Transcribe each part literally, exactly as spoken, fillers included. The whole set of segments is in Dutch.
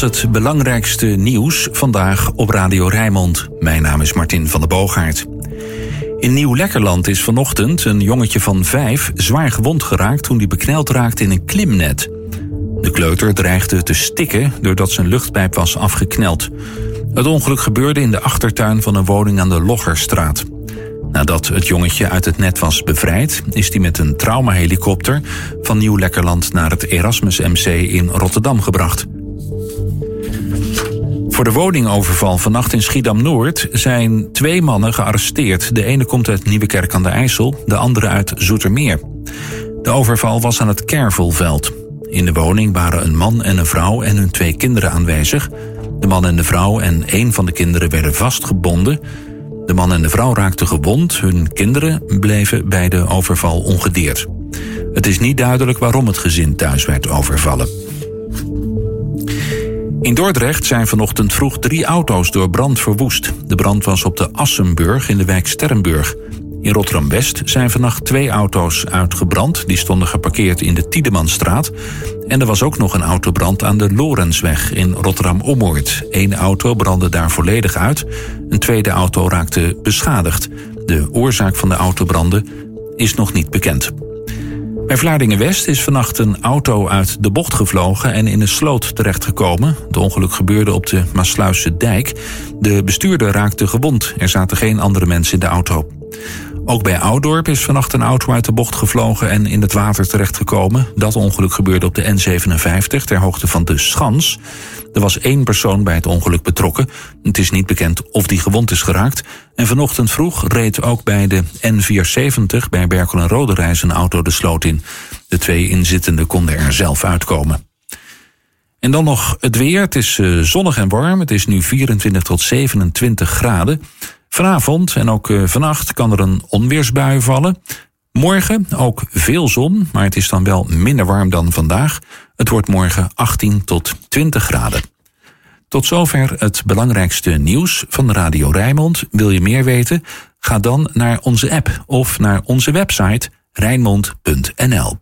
Het belangrijkste nieuws vandaag op Radio Rijnmond. Mijn naam is Martin van der Boogaard. In Nieuw-Lekkerland is vanochtend een jongetje van vijf zwaar gewond geraakt toen hij bekneld raakte in een klimnet. De kleuter dreigde te stikken doordat zijn luchtpijp was afgekneld. Het ongeluk gebeurde in de achtertuin van een woning aan de Loggerstraat. Nadat het jongetje uit het net was bevrijd, is hij met een traumahelikopter van Nieuw-Lekkerland naar het Erasmus M C in Rotterdam gebracht. Voor de woningoverval vannacht in Schiedam-Noord zijn twee mannen gearresteerd. De ene komt uit Nieuwekerk aan de IJssel, de andere uit Zoetermeer. De overval was aan het Kervelveld. In de woning waren een man en een vrouw en hun twee kinderen aanwezig. De man en de vrouw en één van de kinderen werden vastgebonden. De man en de vrouw raakten gewond. Hun kinderen bleven bij de overval ongedeerd. Het is niet duidelijk waarom het gezin thuis werd overvallen. In Dordrecht zijn vanochtend vroeg drie auto's door brand verwoest. De brand was op de Assenburg in de wijk Sterrenburg. In Rotterdam-West zijn vannacht twee auto's uitgebrand. Die stonden geparkeerd in de Tiedemanstraat. En er was ook nog een autobrand aan de Lorensweg in Rotterdam-Ommoord. Eén auto brandde daar volledig uit. Een tweede auto raakte beschadigd. De oorzaak van de autobranden is nog niet bekend. Bij Vlaardingen-West is vannacht een auto uit de bocht gevlogen en in een sloot terechtgekomen. Het ongeluk gebeurde op de Maasluisse dijk. De bestuurder raakte gewond. Er zaten geen andere mensen in de auto. Ook bij Oudorp is vannacht een auto uit de bocht gevlogen en in het water terechtgekomen. Dat ongeluk gebeurde op de N zevenenvijftig ter hoogte van de Schans. Er was één persoon bij het ongeluk betrokken. Het is niet bekend of die gewond is geraakt. En vanochtend vroeg reed ook bij de N vierhonderdzeventig bij Berkel en Roderijs een auto de sloot in. De twee inzittenden konden er zelf uitkomen. En dan nog het weer. Het is zonnig en warm. Het is nu vierentwintig tot zevenentwintig graden. Vanavond en ook vannacht kan er een onweersbui vallen. Morgen ook veel zon, maar het is dan wel minder warm dan vandaag. Het wordt morgen achttien tot twintig graden. Tot zover het belangrijkste nieuws van Radio Rijnmond. Wil je meer weten? Ga dan naar onze app of naar onze website rijnmond punt n l.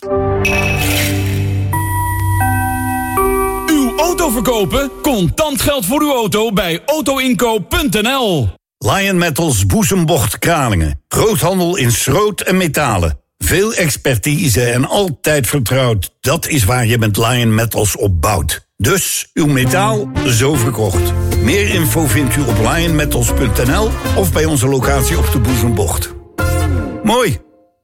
Uw auto verkopen? Contant geld voor uw auto bij autoinkoop punt n l. Lion Metals Boezembocht Kralingen. Groothandel in schroot en metalen. Veel expertise en altijd vertrouwd. Dat is waar je met Lion Metals op bouwt. Dus uw metaal zo verkocht. Meer info vindt u op lion metals punt n l of bij onze locatie op de Boezembocht. Mooi.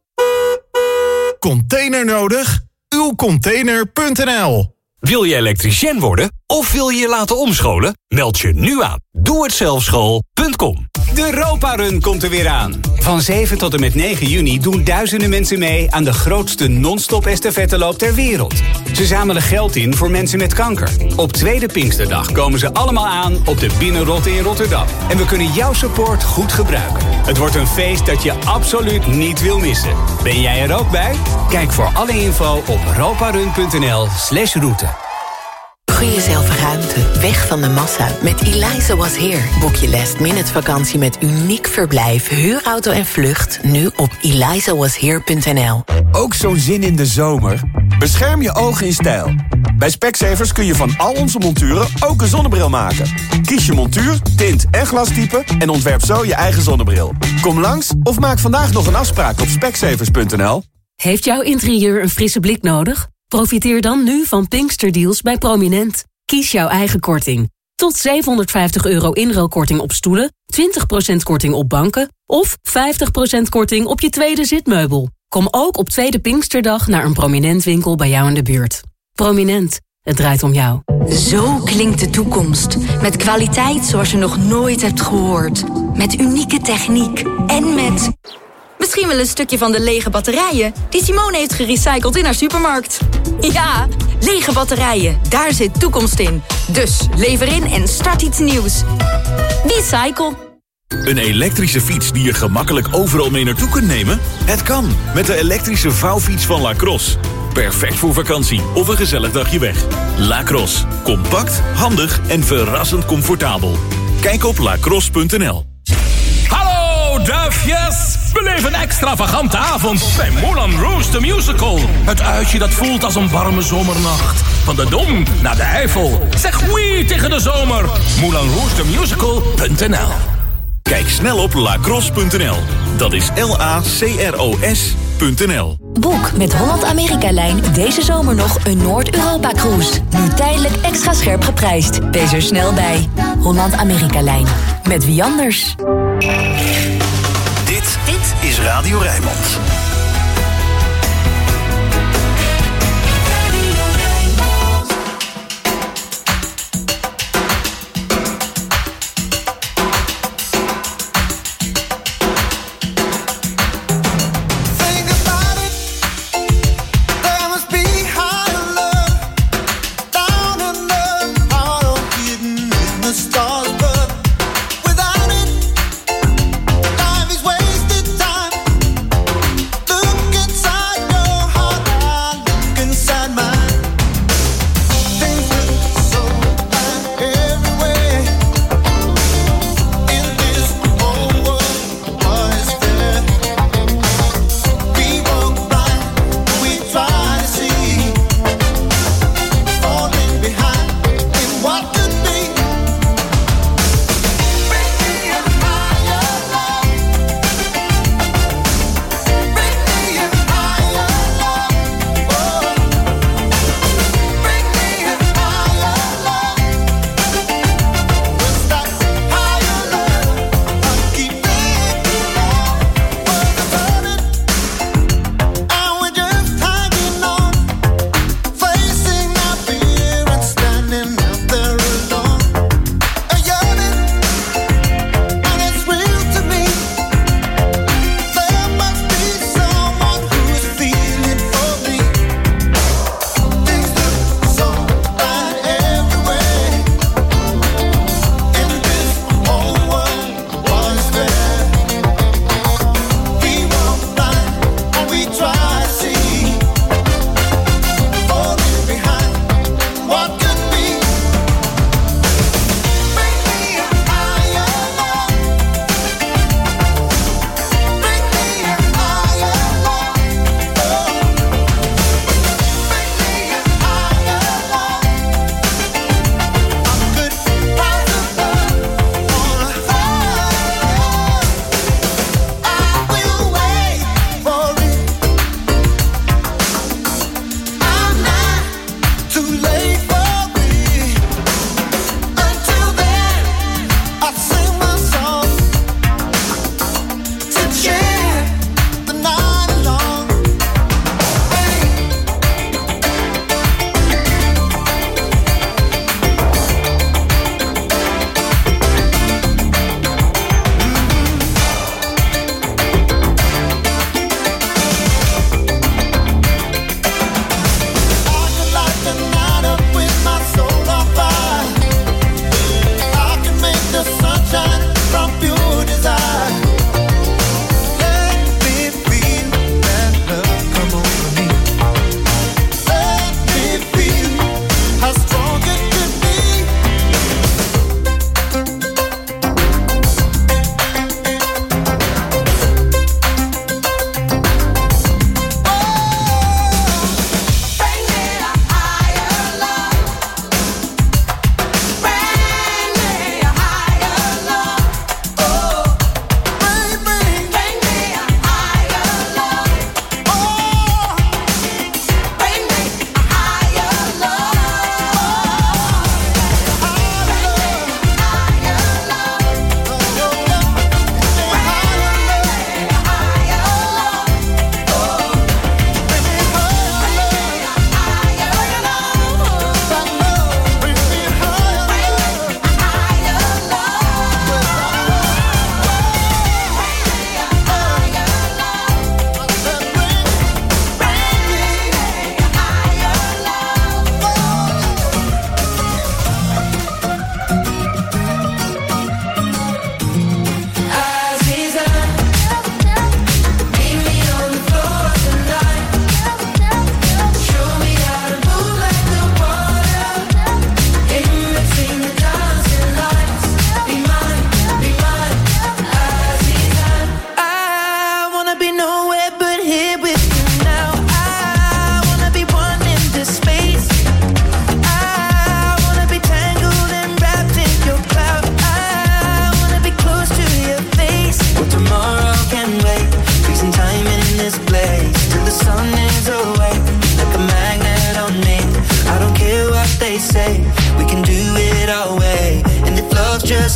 Container nodig? uw container punt n l. Wil je elektricien worden of wil je je laten omscholen? Meld je nu aan. doe het zelf school punt com. De Europa-run komt er weer aan. Van zeven tot en met negen juni doen duizenden mensen mee aan de grootste non-stop estafetteloop ter wereld. Ze zamelen geld in voor mensen met kanker. Op tweede Pinksterdag komen ze allemaal aan op de Binnenrotte in Rotterdam. En we kunnen jouw support goed gebruiken. Het wordt een feest dat je absoluut niet wil missen. Ben jij er ook bij? Kijk voor alle info op europarun punt n l slash route. Gun jezelf ruimte, weg van de massa. Met Eliza Was Here boek je last minute vakantie met uniek verblijf, huurauto en vlucht. Nu op eliza was here punt n l. Ook zo'n zin in de zomer? Bescherm je ogen in stijl. Bij Specsavers kun je van al onze monturen ook een zonnebril maken. Kies je montuur, tint en glastype en ontwerp zo je eigen zonnebril. Kom langs of maak vandaag nog een afspraak op specsavers punt n l. Heeft jouw interieur een frisse blik nodig? Profiteer dan nu van Pinksterdeals bij Prominent. Kies jouw eigen korting. Tot zevenhonderdvijftig euro inruilkorting op stoelen, twintig procent korting op banken of vijftig procent korting op je tweede zitmeubel. Kom ook op tweede Pinksterdag naar een Prominent winkel bij jou in de buurt. Prominent, het draait om jou. Zo klinkt de toekomst. Met kwaliteit zoals je nog nooit hebt gehoord. Met unieke techniek en met... misschien wel een stukje van de lege batterijen die Simone heeft gerecycled in haar supermarkt. Ja, lege batterijen, daar zit toekomst in. Dus lever in en start iets nieuws. Recycle. Een elektrische fiets die je gemakkelijk overal mee naartoe kunt nemen? Het kan, met de elektrische vouwfiets van Lacrosse. Perfect voor vakantie of een gezellig dagje weg. Lacrosse, compact, handig en verrassend comfortabel. Kijk op lacrosse punt n l. Hallo, duifjes! Beleef een extravagante avond bij Moulin Rouge the Musical. Het uitje dat voelt als een warme zomernacht. Van de Dom naar de Eifel. Zeg oui tegen de zomer. Moulin Rouge the Musical punt n l. Kijk snel op lacrosse punt n l. Dat is L A C R O S punt n l. Boek met Holland-Amerika-lijn deze zomer nog een Noord-Europa-cruise. Nu tijdelijk extra scherp geprijsd. Wees er snel bij. Holland-Amerika-lijn. Met wie anders? Dit, dit is Radio Rijnmond.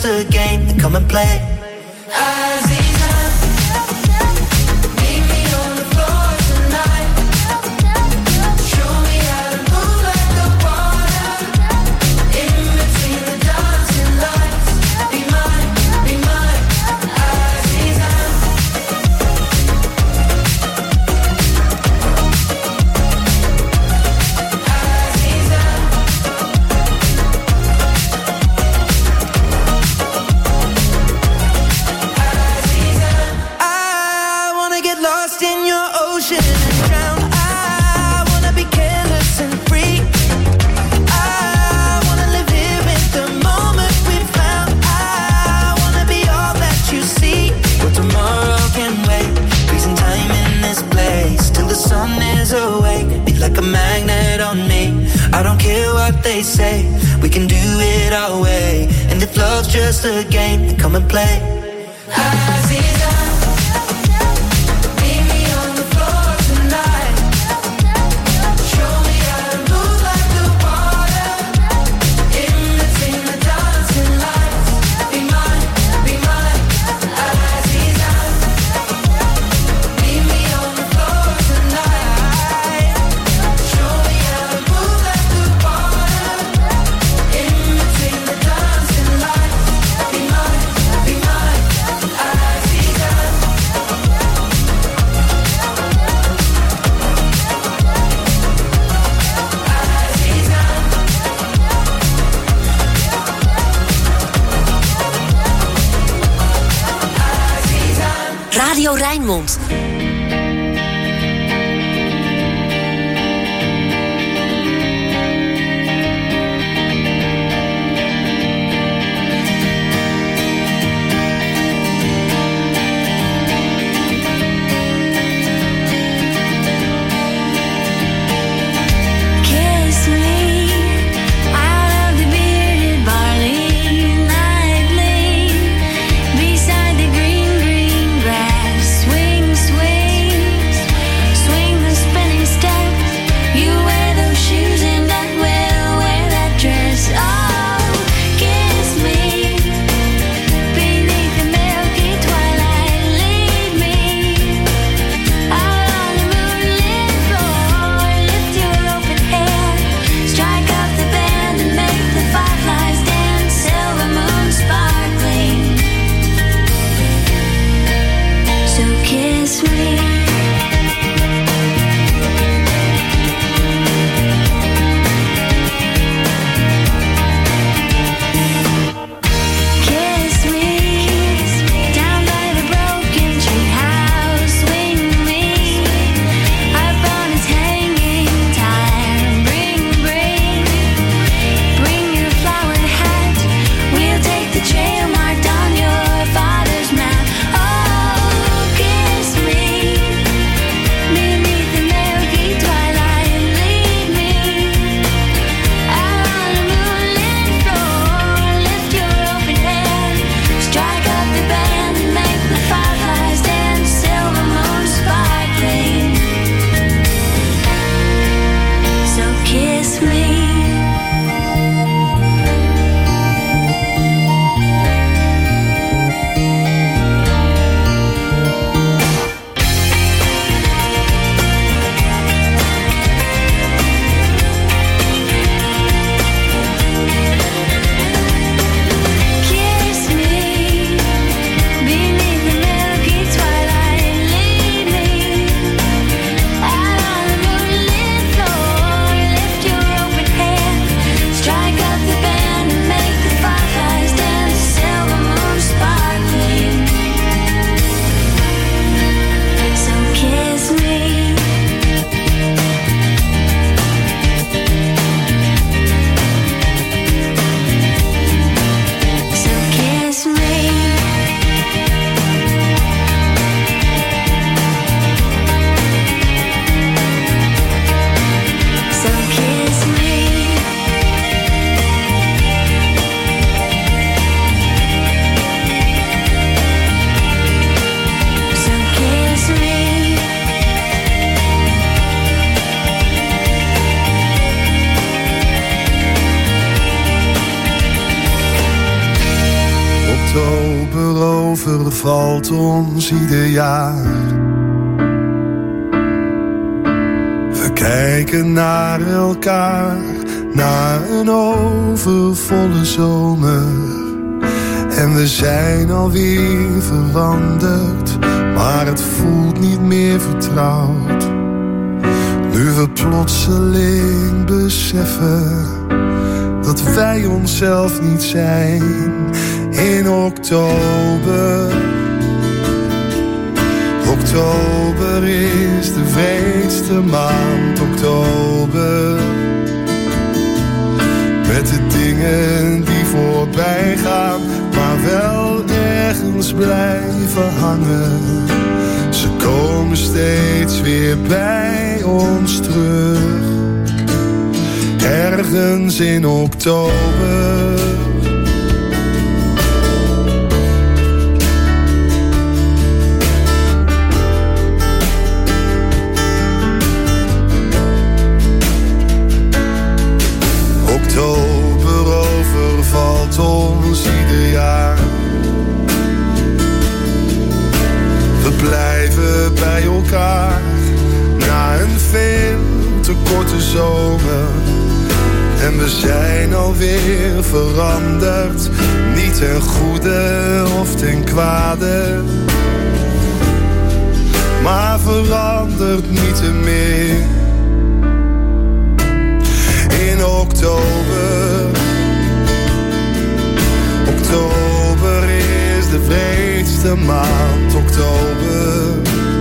just a game, then come and play. Aziza, meet me on the floor tonight. Show me how to move like the water. In between the dancing lights. Be mine, be mine, Aziza. Like a magnet on me. I don't care what they say, we can do it our way. And if love's just a game, then come and play. Aziza, meet me on the floor tonight. Show me how to move like the water. In between the dancing lights. Be mine, be mine, Aziza. Meet me on the floor tonight. Show me how to move like the water. In between the dancing lights. Be mine, be mine, Aziza. Radio Rijnmond. Kiss me out of the bearded barley, lightly beside the green, green grass. Swing, swing. Oktober overvalt ons ieder jaar. We kijken naar elkaar, naar een overvolle zomer. En we zijn alweer veranderd, maar het voelt niet meer vertrouwd. Nu we plotseling beseffen dat wij onszelf niet zijn in oktober. Oktober is de vreedste maand, oktober. Met de dingen die voorbij gaan, maar wel ergens blijven hangen. Ze komen steeds weer bij ons terug. Ergens in oktober. Oktober overvalt ons ieder jaar. We blijven bij elkaar na een veel te korte zomer. En we zijn alweer veranderd, niet ten goede of ten kwade. Maar verandert niet te meer. In oktober. Oktober is de vreedste maand, oktober.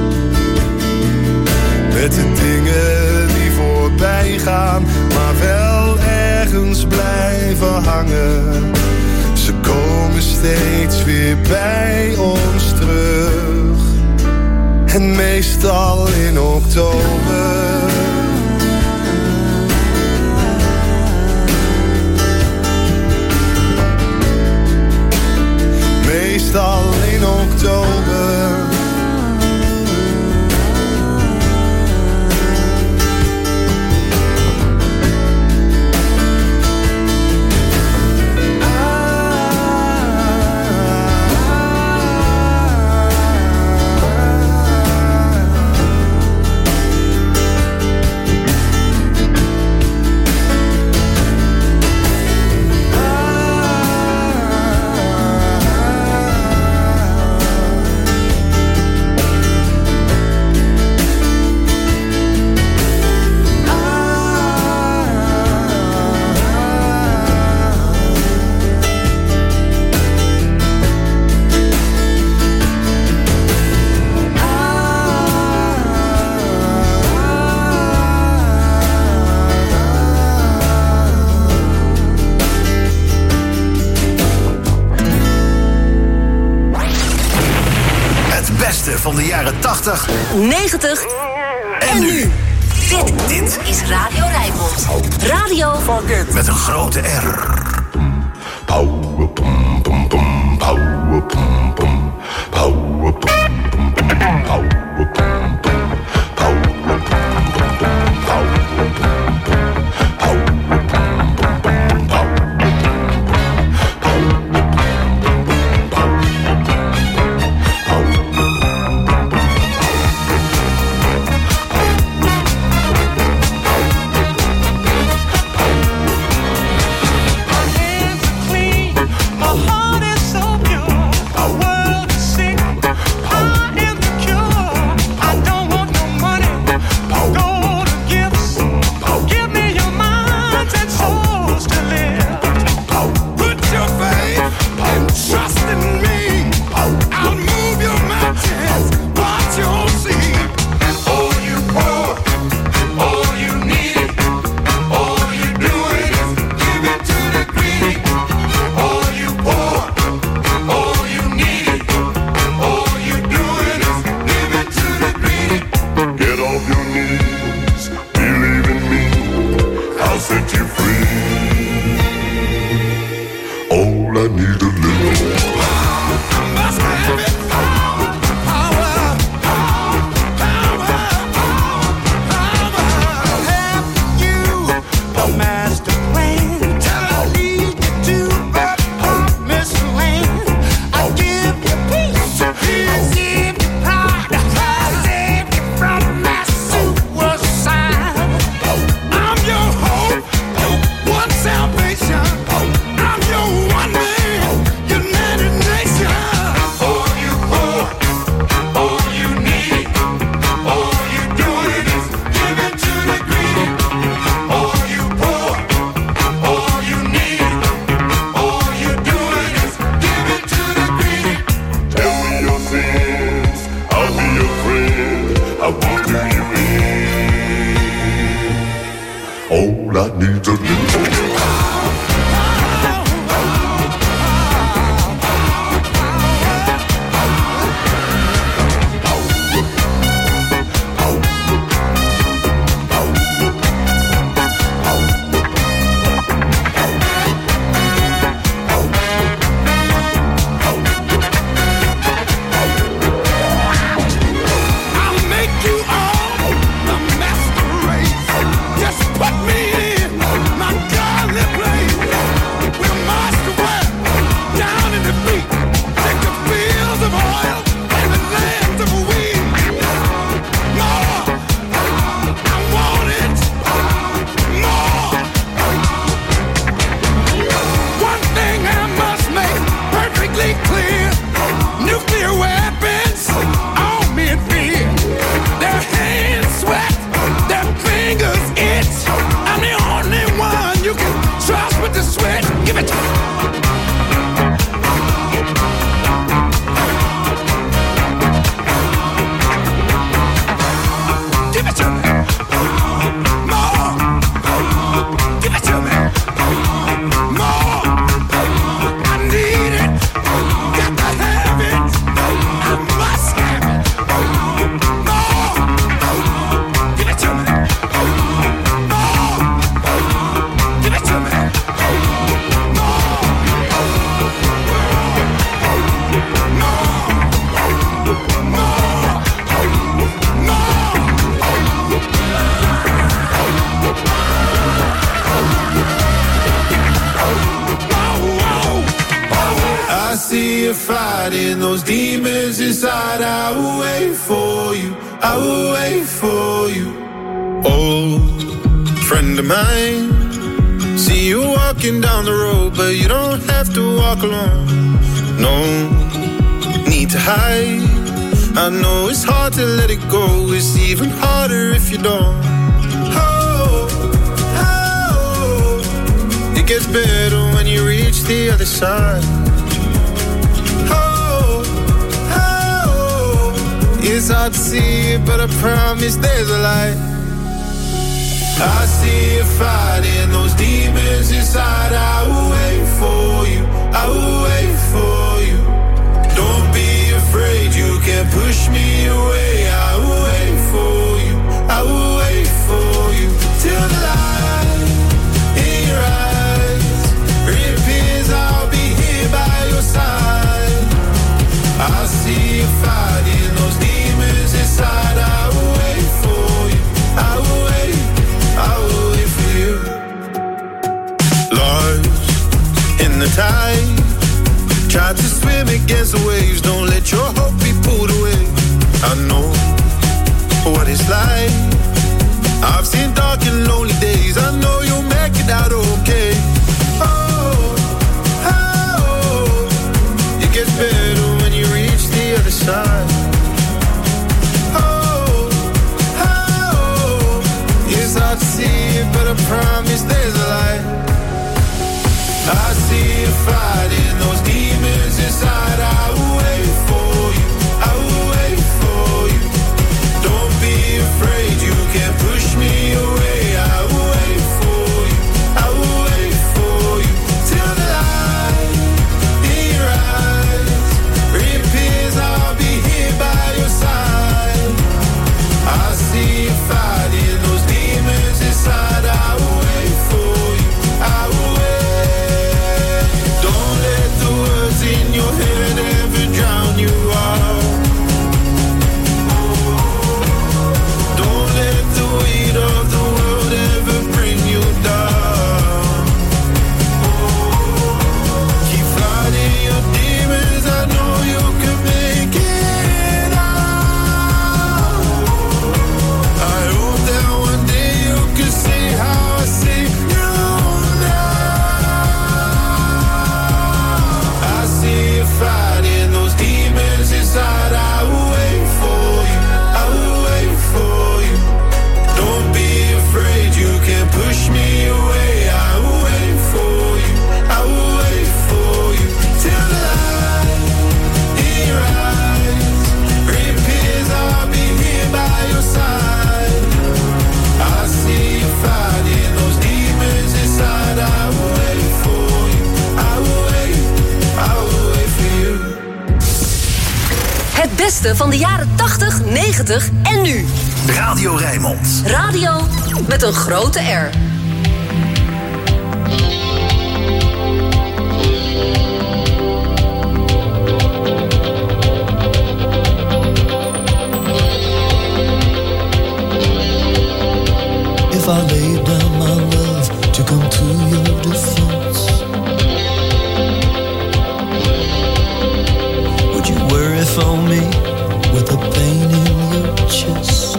Met de dingen die voorbij gaan, maar wel ergens blijven hangen. Ze komen steeds weer bij ons terug. En meestal in oktober. Meestal in oktober. Van de jaren tachtig, negentig en nu. Dit, dit is Radio Rijnmond. Radio met een grote R. fighting those demons inside. I will wait for you, I will wait for you. Old friend of mine, see you walking down the road, but you don't have to walk alone. No need to hide. I know it's hard to let it go. It's even harder if you don't. Oh, oh, it gets better when you reach the other side. Oh, oh, it's hard to see it, but I promise there's a light. I see you fighting those demons inside. I will wait for you, I will wait for you. Don't be afraid, you can't push me away. I will wait for you, I will wait for you. Till the light in your eyes reappears, I'll be here by your side. I see you fighting those demons inside. I will wait for you, I will wait, I will wait for you. Lost in the tide, try to swim against the waves. Don't let your hope be pulled away. I know what it's like. I've seen dark and lonely days. I know you'll make it out okay. Oh, oh, it gets better when you reach the other side. Oh, oh, it's hard to see it, but I promise there's a light. I see you fighting those demons inside. I will wait for you, I will wait for you. Don't be afraid, you can't push me away. I will wait for you, I will wait for you. Till the light in your eyes reappears, I'll be here by your side. I see you fighting those demons inside. I will wait for you, I will wait. Don't let the words in your head ever drown you out. Don't let the weight of the beste van de jaren tachtig, negentig en nu. Radio Rijnmond. Radio met een grote R. If I laid down my love to come to your defense, would you worry for me with the pain in your chest?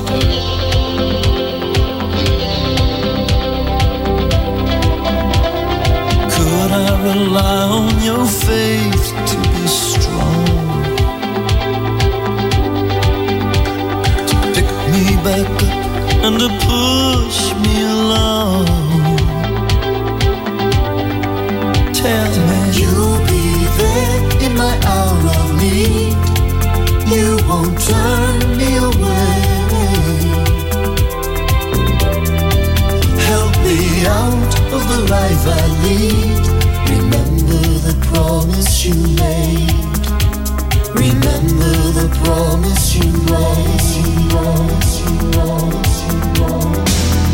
Could I rely on your faith to be strong, to pick me back up and to push me along? Tell me you'll be there in my hour of need. You won't turn me away. Help me out of the life I lead. Remember the promise you made. Remember the promise you made. You promise, you promise, you promise.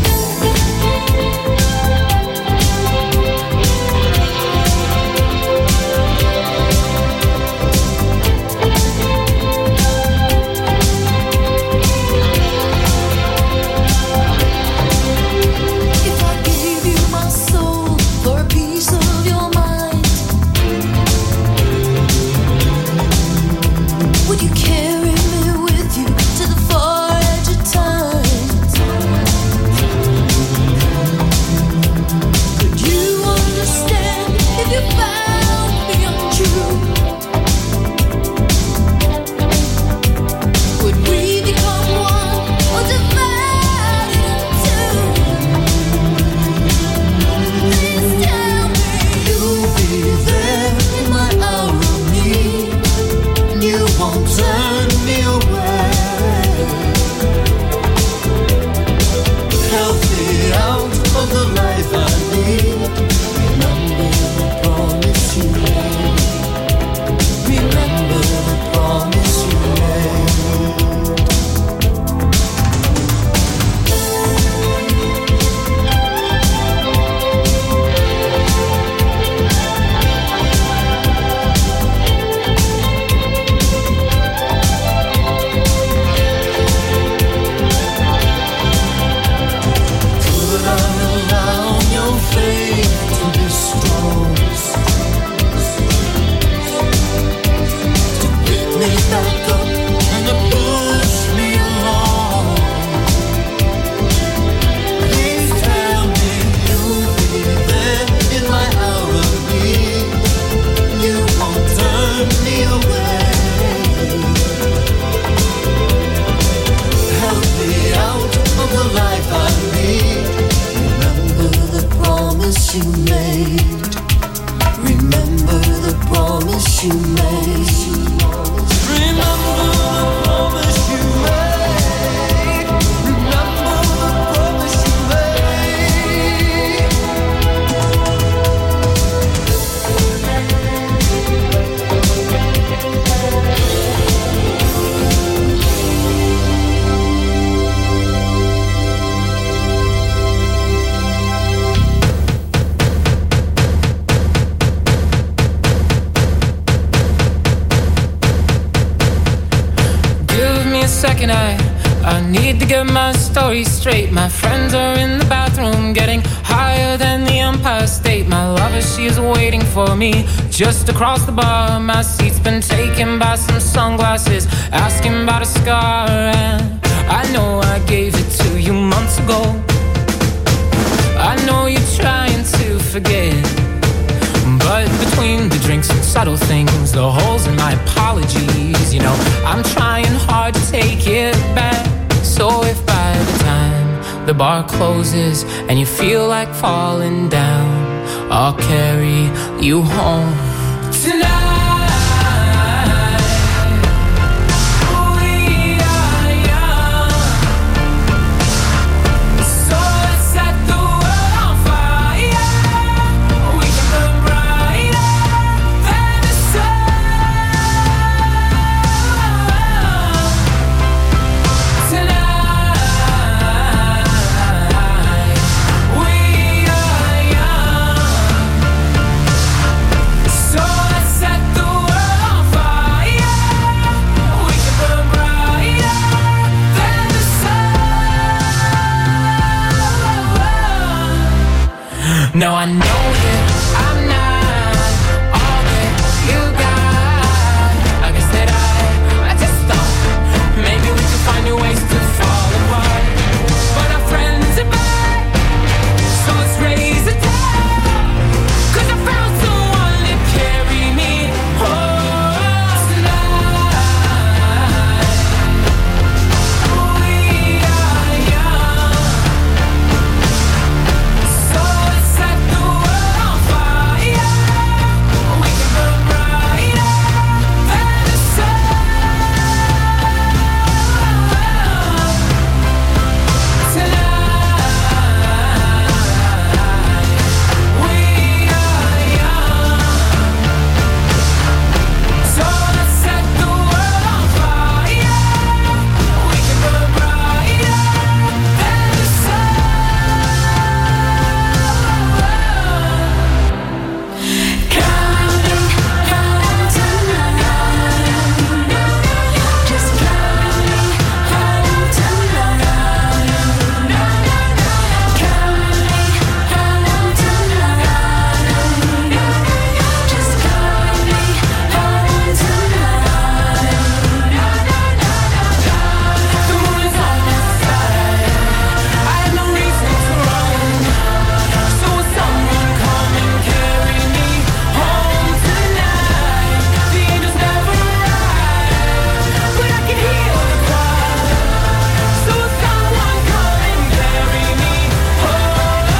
second, I, I need to get my story straight. My friends are in the bathroom getting higher than the Empire State. My lover, she is waiting for me just across the bar. My seat's been taken by some sunglasses, asking about a scar. And I know I gave it to you months ago. I know you're trying to forget, but between the drinks and subtle things, the holes in my apologies, you know, I'm trying hard to take it back. So if by the time the bar closes and you feel like falling down, I'll carry you home tonight. know that I'm not all that you got. I guess that I, I just thought maybe we could find new ways to fall apart. But our friends are back, so let's raise a toast. 'Cause I found someone to carry me home tonight. We are young, so let's set the world on fire. We can burn brighter than the sun tonight. We are young, so let's set the world on fire. We can burn brighter than the sun. Coming home tonight. Just coming home tonight. Coming home tonight. Just coming home tonight. The moon is on my side. I have no reason to run. So will someone come and carry me home tonight? The angels never arrive, but I can hear the cry. So will someone come and carry me home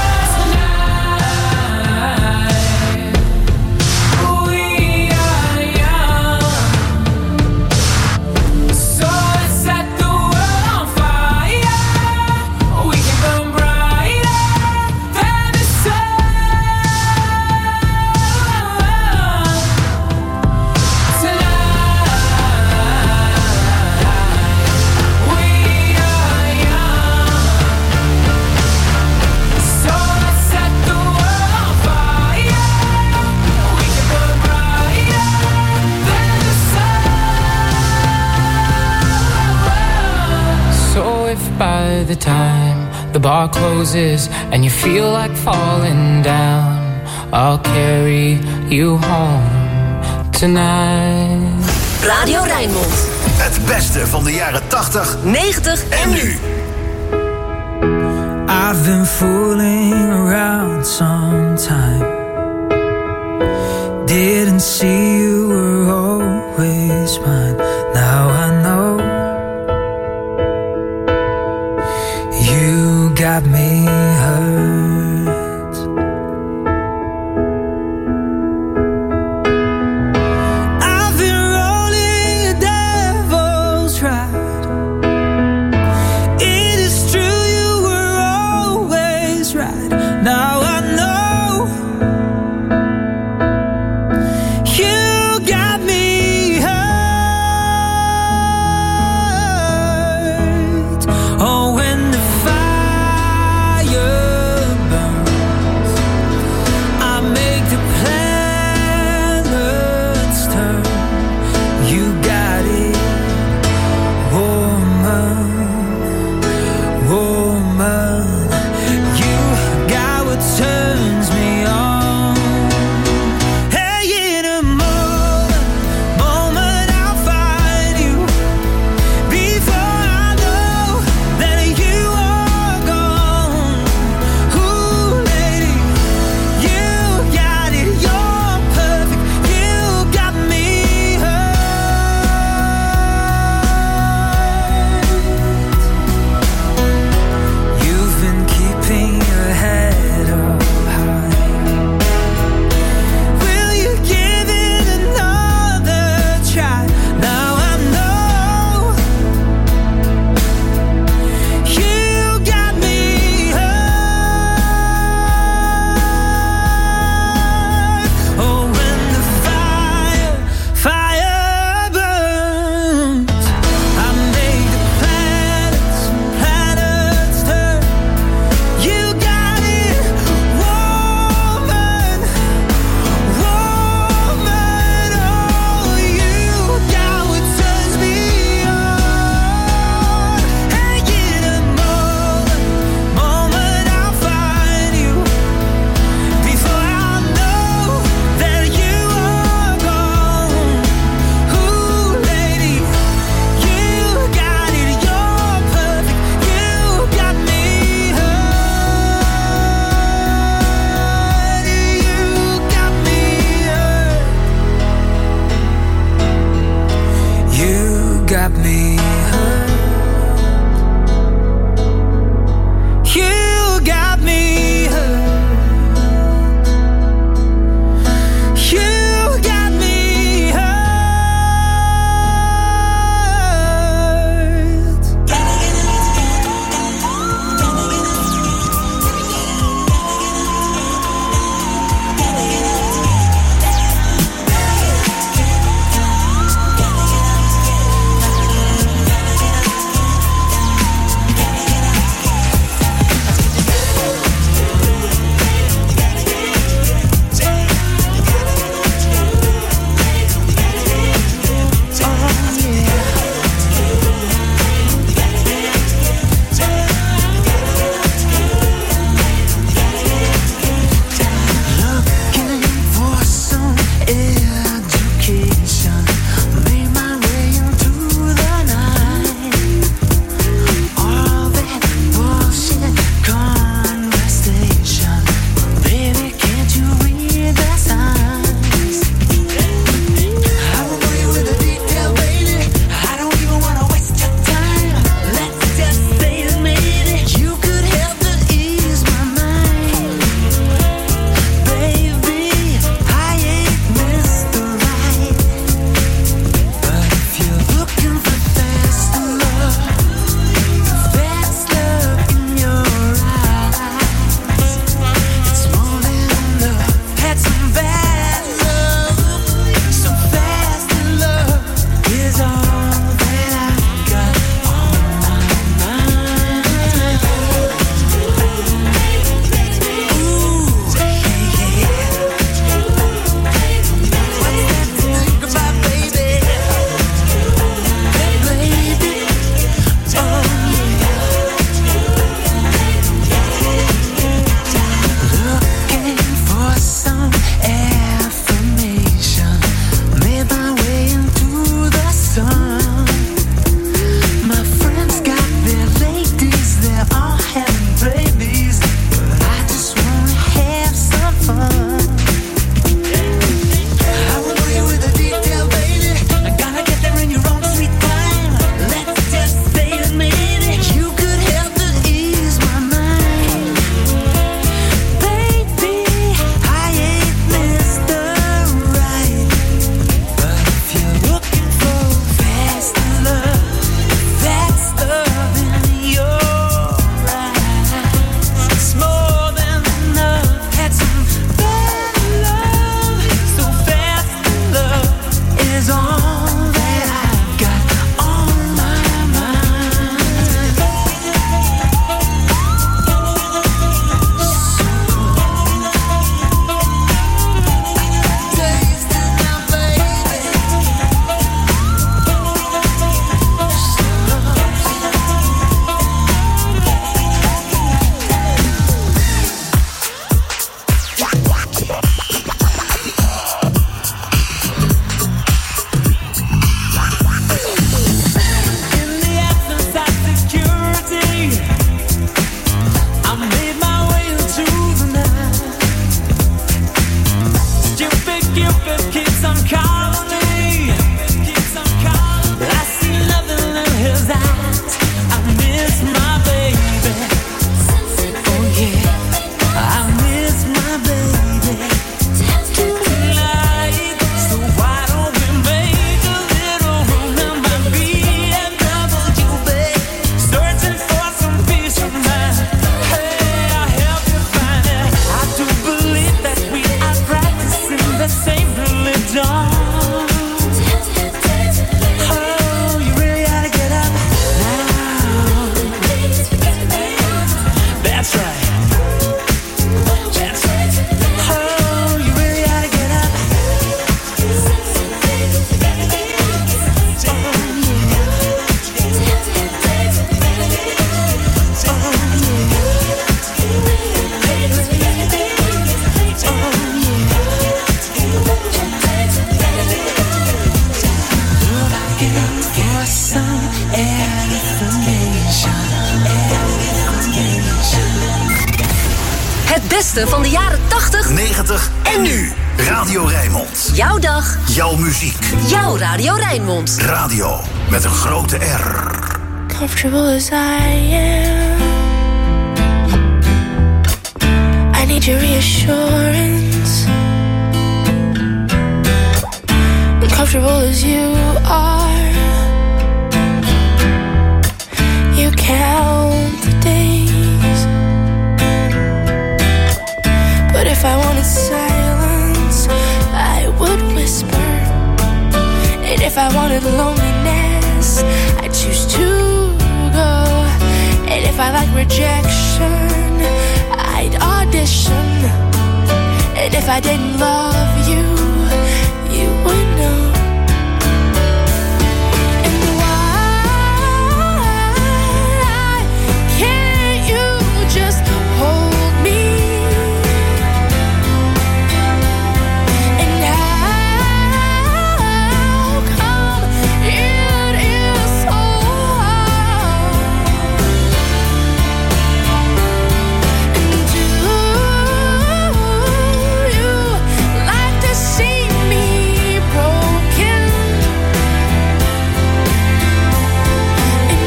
tonight? We are young, so let's set the world on fire. We can burn brighter than the sun tonight. We are young, so let's set the world on fire. We can burn brighter than the sun. So if by the time the bar closes and you feel like falling down, I'll carry you home tonight. Radio Rijnmond. Het beste van de jaren tachtig, negentig en nu. I've been fooling around sometime. Didn't see you were always mine. Now I know you got me hurt. I've been rolling a devil's ride. It is true you were always right. Now I know you got beste van de jaren tachtig, negentig en nu. Radio Rijnmond. Jouw dag. Jouw muziek. Jouw Radio Rijnmond. Radio met een grote R. Comfortable as I am, I need your reassurance. Comfortable as you are, you count the days. But if I wanted silence, I would whisper. And if I wanted loneliness, I'd choose to go. And if I like rejection, I'd audition. And if I didn't love you, you would know. And why can't you just hold me? And how come it is so hard? And do you like to see me broken? And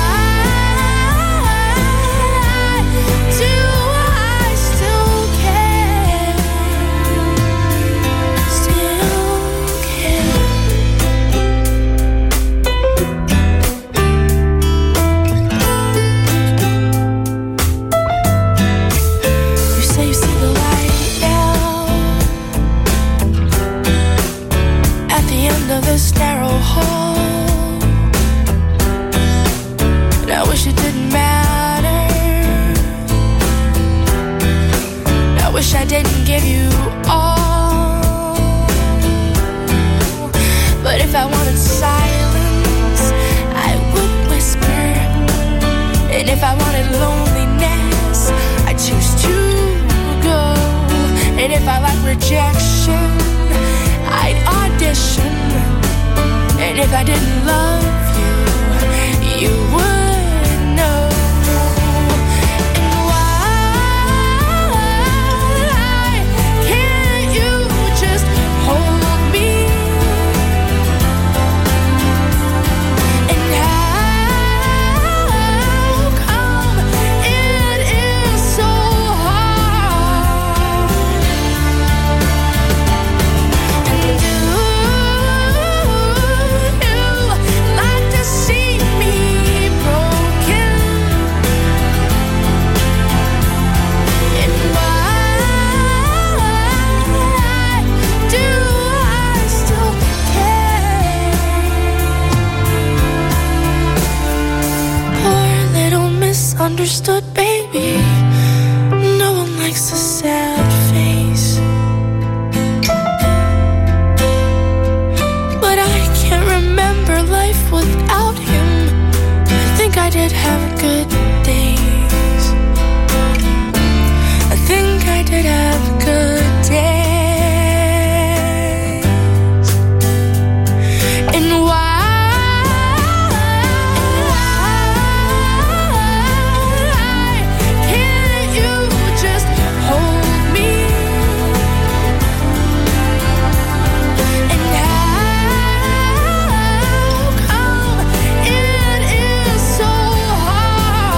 why do I still care? Still care. You say you see the light now at the end of this narrow hall. And I wish it didn't matter. I wish I didn't give you all. But if I wanted silence, I would whisper. And if I wanted loneliness, I choose to go. And if I like rejection, I'd audition. And if I didn't love you, you would know. And why can't you just hold me? And how come it is so hard? And do you like to see me broken? And why do I still care? Poor little misunderstood baby. No one likes a sad face. But I can't remember life without him. I think I did have good days. I think I did have good days. And why can't you just hold me? And how come it is so hard?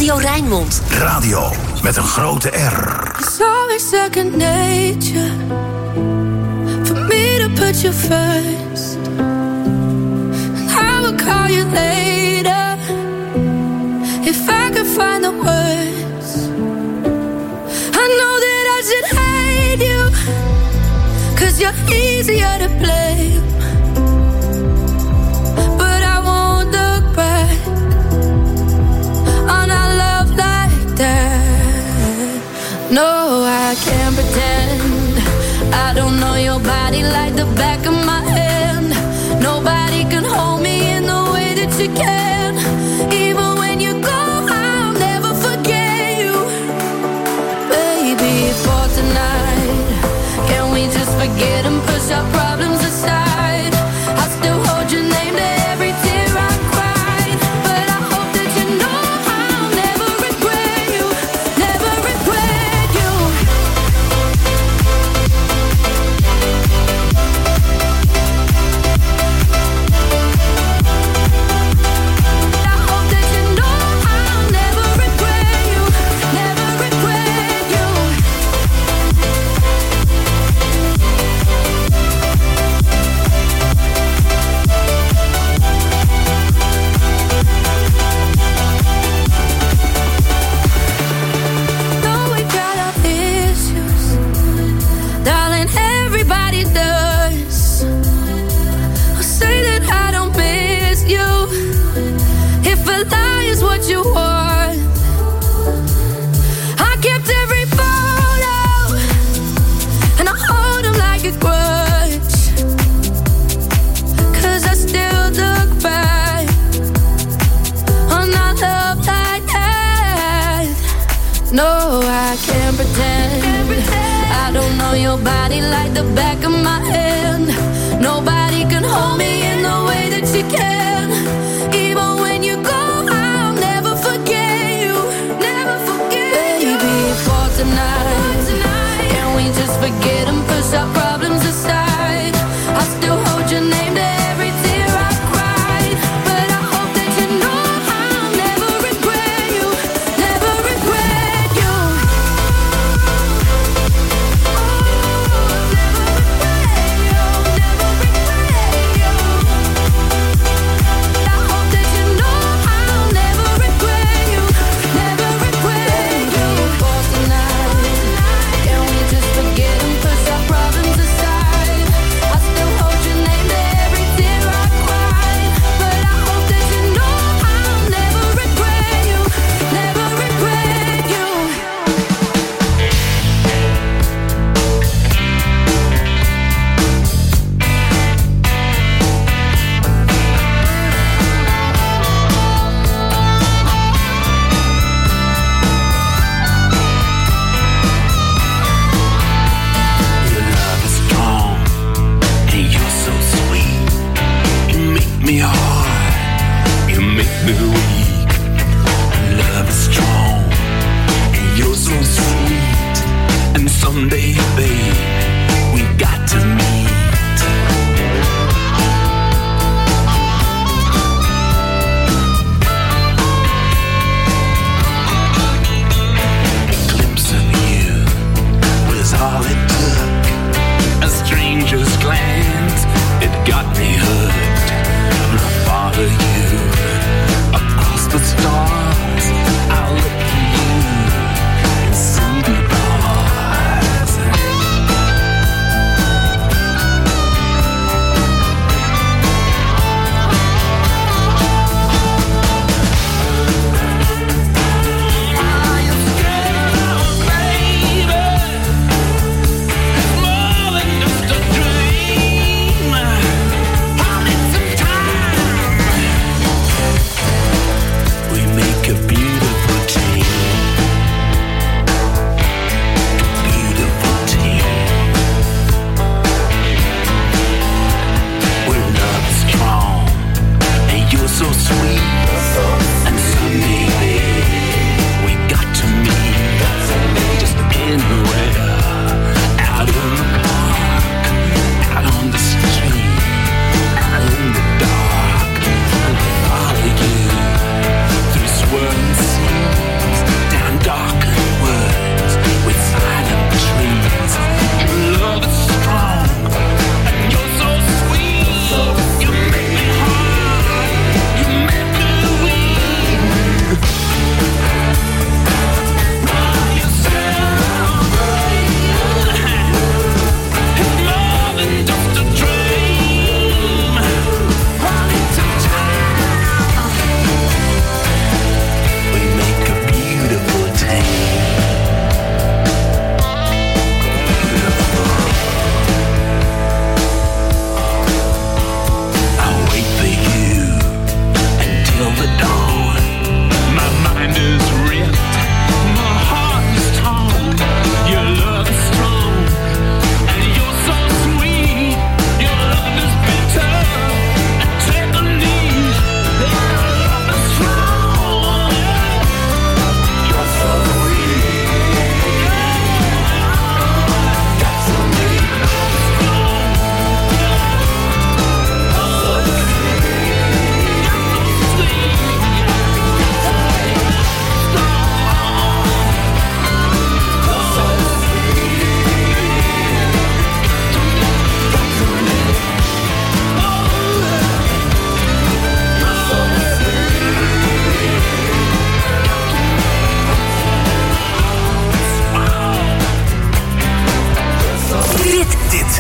Radio Rijnmond. Radio met een grote R. It's always second nature for me to put you first. And I will call you later if I could find the words. I know that I should hate you, 'cause you're easier to blame. But I won't look back on our love like that. No, I can't pretend I don't know your body like the back of my hand. Nobody can hold me in the way that you can. Even when you go, I'll never forget you. Baby, for tonight, can we just forget and push our problems aside? I still hold your name to every tear I cried. But I hope that you know I'll never regret you. Never regret you. I hope that you know I'll never regret you. Never regret you. Though we got our issues, darling, everybody does. I'll say that I don't miss you. If a lie is what you want, I kept every photo and I hold them like a grudge. 'Cause I still look back on our love like that. No, I can't pretend. I don't know your body like the back of my hand. Nobody can hold me in the way that you can. Even when you go, I'll never forget you. Never forget you. Baby, for tonight, can we just forget and push our problems aside? I still hold your name to every tear I cried. But I hope that you know I'll never regret you. Never regret you. Stars, I'll look for you and see the bars.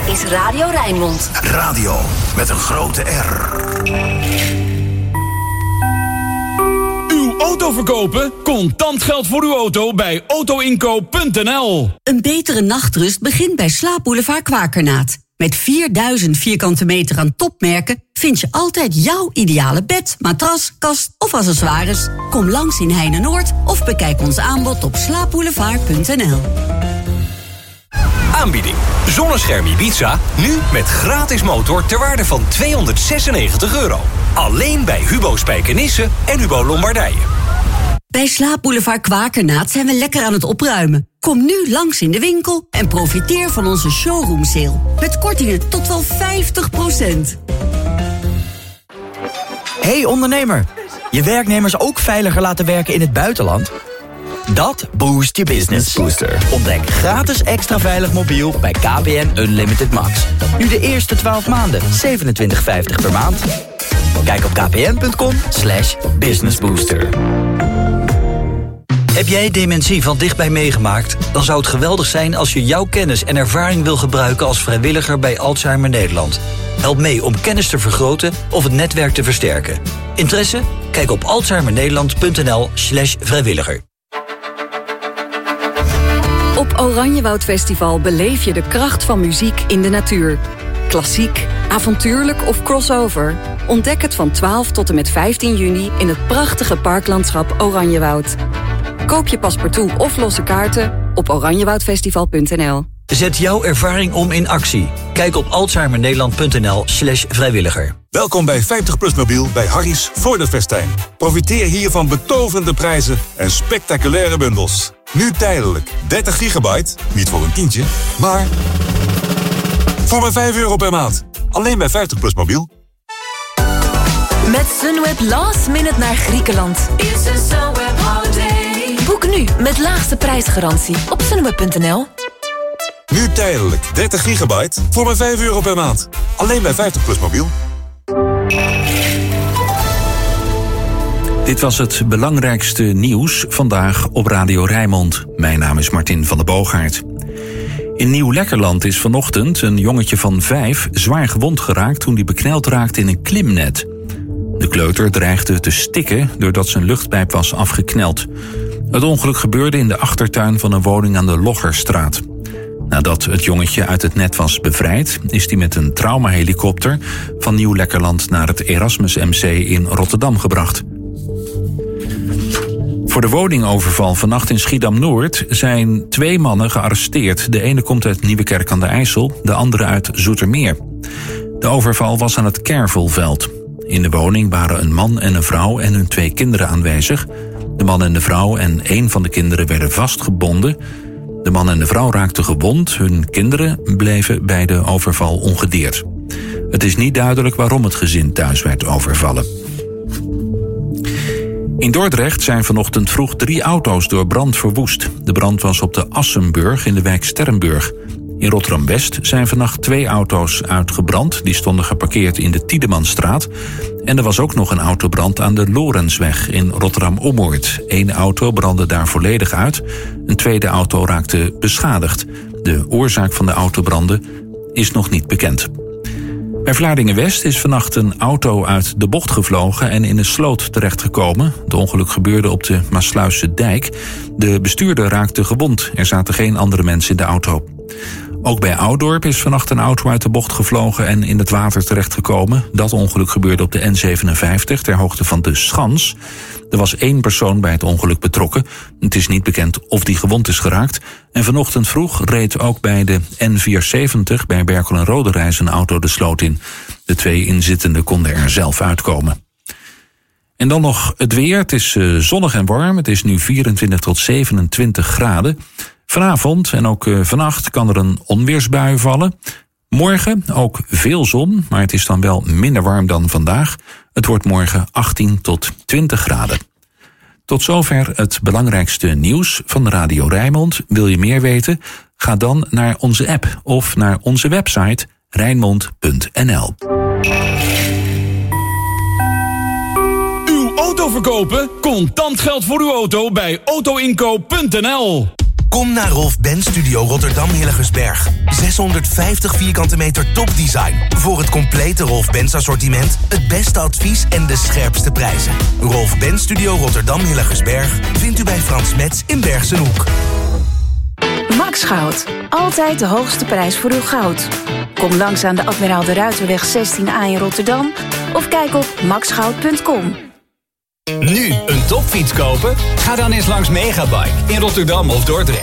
is Radio Rijnmond. Radio met een grote R. Uw auto verkopen? Contant geld voor uw auto bij autoinkoop punt n l. Een betere nachtrust begint bij Slaapboulevard Kwakernaat. Met vierduizend vierkante meter aan topmerken vind je altijd jouw ideale bed, matras, kast of accessoires. Kom langs in Heine-Noord of bekijk ons aanbod op slaapboulevard punt n l. Aanbieding. Zonnescherm Ibiza, nu met gratis motor ter waarde van tweehonderdzesennegentig euro. Alleen bij Hubo Spijkenisse en Hubo Lombardije. Bij Slaapboulevard Kwakernaat zijn we lekker aan het opruimen. Kom nu langs in de winkel en profiteer van onze showroom sale. Met kortingen tot wel vijftig procent. Hey ondernemer, je werknemers ook veiliger laten werken in het buitenland? Dat boost je business. Booster. Ontdek gratis extra veilig mobiel bij K P N Unlimited Max. Nu de eerste twaalf maanden, zevenentwintig vijftig per maand. Kijk op kpn.com slash businessbooster. Heb jij dementie van dichtbij meegemaakt? Dan zou het geweldig zijn als je jouw kennis en ervaring wil gebruiken als vrijwilliger bij Alzheimer Nederland. Help mee om kennis te vergroten of het netwerk te versterken. Interesse? Kijk op alzheimernederland.nl slash vrijwilliger. Op Oranjewoud Festival beleef je de kracht van muziek in de natuur. Klassiek, avontuurlijk of crossover. Ontdek het van twaalf tot en met vijftien juni in het prachtige parklandschap Oranjewoud. Koop je paspartout of losse kaarten op oranjewoudfestival punt n l. Zet jouw ervaring om in actie. Kijk op alzheimernederland.nl slash vrijwilliger. Welkom bij vijftig plus mobiel bij Harry's voor de festijn. Profiteer hier van betoverende prijzen en spectaculaire bundels. Nu tijdelijk dertig gigabyte, niet voor een tientje, maar voor maar vijf euro per maand. Alleen bij vijftig plus mobiel. Met Sunweb last minute naar Griekenland. Boek nu met laagste prijsgarantie op sunweb punt n l. Nu tijdelijk dertig gigabyte voor maar vijf euro per maand. Alleen bij vijftig plus mobiel. Dit was het belangrijkste nieuws vandaag op Radio Rijnmond. Mijn naam is Martin van der Boogaard. In Nieuw-Lekkerland is vanochtend een jongetje van vijf zwaar gewond geraakt toen hij bekneld raakte in een klimnet. De kleuter dreigde te stikken doordat zijn luchtpijp was afgekneld. Het ongeluk gebeurde in de achtertuin van een woning aan de Loggerstraat. Nadat het jongetje uit het net was bevrijd, is hij met een traumahelikopter van Nieuw-Lekkerland naar het Erasmus M C in Rotterdam gebracht. Voor de woningoverval vannacht in Schiedam-Noord zijn twee mannen gearresteerd. De ene komt uit Nieuwekerk aan de IJssel, de andere uit Zoetermeer. De overval was aan het Kervelveld. In de woning waren een man en een vrouw en hun twee kinderen aanwezig. De man en de vrouw en één van de kinderen werden vastgebonden. De man en de vrouw raakten gewond. Hun kinderen bleven bij de overval ongedeerd. Het is niet duidelijk waarom het gezin thuis werd overvallen. In Dordrecht zijn vanochtend vroeg drie auto's door brand verwoest. De brand was op de Assenburg in de wijk Sterrenburg. In Rotterdam-West zijn vannacht twee auto's uitgebrand. Die stonden geparkeerd in de Tiedemanstraat. En er was ook nog een autobrand aan de Lorensweg in Rotterdam-Ommoord. Eén auto brandde daar volledig uit. Een tweede auto raakte beschadigd. De oorzaak van de autobranden is nog niet bekend. Bij Vlaardingen-West is vannacht een auto uit de bocht gevlogen en in een sloot terechtgekomen. Het ongeluk gebeurde op de Maasluisse dijk. De bestuurder raakte gewond. Er zaten geen andere mensen in de auto. Ook bij Oudorp is vannacht een auto uit de bocht gevlogen en in het water terechtgekomen. Dat ongeluk gebeurde op de N zevenenvijftig ter hoogte van de Schans. Er was één persoon bij het ongeluk betrokken. Het is niet bekend of die gewond is geraakt. En vanochtend vroeg reed ook bij de N vierenzeventig bij Berkel en Roderijs een auto de sloot in. De twee inzittenden konden er zelf uitkomen. En dan nog het weer. Het is uh, zonnig en warm. Het is nu vierentwintig tot zevenentwintig graden. Vanavond en ook uh, vannacht kan er een onweersbui vallen. Morgen ook veel zon, maar het is dan wel minder warm dan vandaag. Het wordt morgen achttien tot twintig graden. Tot zover het belangrijkste nieuws van de Radio Rijnmond. Wil je meer weten? Ga dan naar onze app of naar onze website rijnmond punt n l. Uw auto verkopen? Contant geld voor uw auto bij autoinkoop punt n l. Kom naar Rolf Benz Studio Rotterdam Hillegersberg. zeshonderdvijftig vierkante meter topdesign. Voor het complete Rolf Benz assortiment, het beste advies en de scherpste prijzen. Rolf Benz Studio Rotterdam Hillegersberg vindt u bij Frans Metz in Bergsenhoek. Max Goud. Altijd de hoogste prijs voor uw goud. Kom langs aan de Admiraal de Ruiterweg zestien A in Rotterdam of kijk op max goud punt com. Nu een topfiets kopen? Ga dan eens langs Megabike in Rotterdam of Dordrecht.